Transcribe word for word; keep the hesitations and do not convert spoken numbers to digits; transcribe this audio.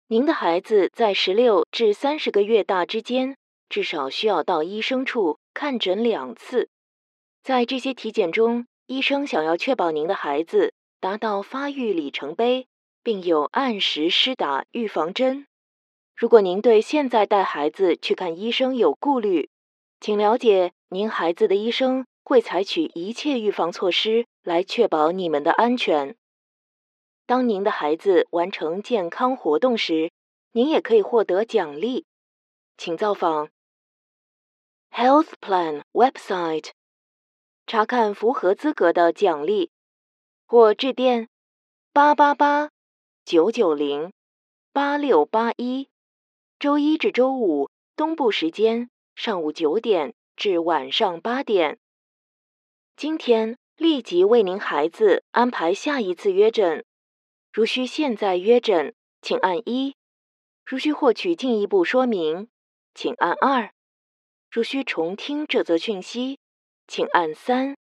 您的孩子在十六至三十个月大之间，至少需要到医生处看诊两次。在这些体检中，医生想要确保您的孩子达到发育里程碑，并有按时施打预防针。如果您对现在带孩子去看医生有顾虑，请了解您孩子的医生会采取一切预防措施来确保你们的安全。当您的孩子完成健康活动时，您也可以获得奖励。请造访 Health Plan website 查看符合资格的奖励，或致电八八八九九零八六八一，周一至周五东部时间上午九点至晚上八点。今天立即为您孩子安排下一次约诊。如需现在约诊，请按一；如需获取进一步说明，请按二；如需重听这则讯息，请按三。